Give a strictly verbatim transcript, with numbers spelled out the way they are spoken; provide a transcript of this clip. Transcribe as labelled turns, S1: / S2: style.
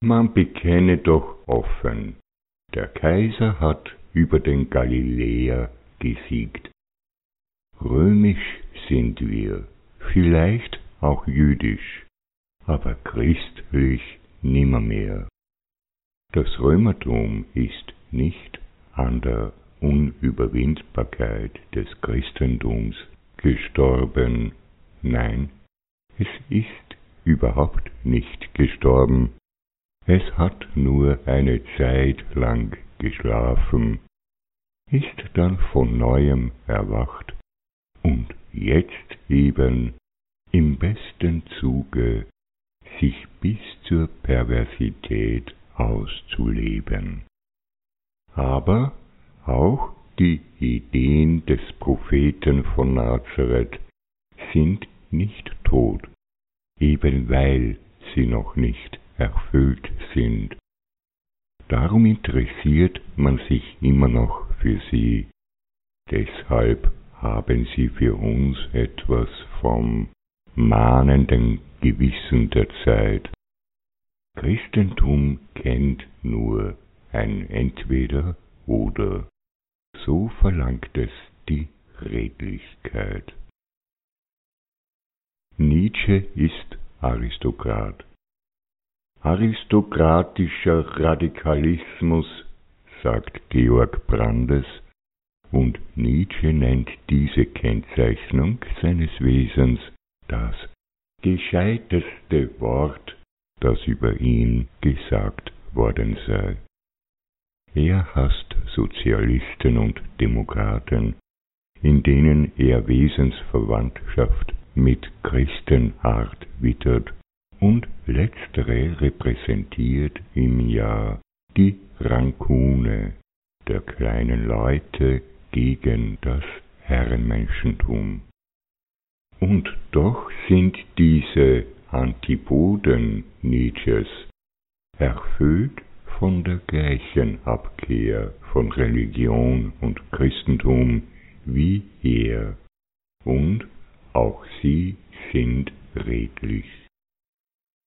S1: Man bekenne doch offen, der Kaiser hat über den Galiläer gesiegt. Römisch sind wir, vielleicht auch jüdisch, aber christlich nimmermehr. Das Römertum ist nicht an der Unüberwindbarkeit des Christentums gestorben, nein, es ist überhaupt nicht gestorben, es hat nur eine Zeit lang geschlafen, ist dann von neuem erwacht und jetzt eben im besten Zuge sich bis zur Perversität auszuleben. Aber auch die Ideen des Propheten von Nazareth sind nicht tot, eben weil sie noch nicht erfüllt sind. Darum interessiert man sich immer noch für sie. Deshalb haben sie für uns etwas vom mahnenden Gewissen der Zeit. Christentum kennt nur ein Entweder oder. So verlangt es die Redlichkeit. Nietzsche ist Aristokrat. Aristokratischer Radikalismus, sagt Georg Brandes, und Nietzsche nennt diese Kennzeichnung seines Wesens das gescheiteste Wort, das über ihn gesagt worden sei. Er hasst Sozialisten und Demokraten, in denen er Wesensverwandtschaft mit Christenart wittert, und letztere repräsentiert ihm ja die Rankune der kleinen Leute gegen das Herrenmenschentum. Und doch sind diese Antipoden Nietzsches erfüllt von der gleichen Abkehr von Religion und Christentum wie er, und auch sie sind redlich.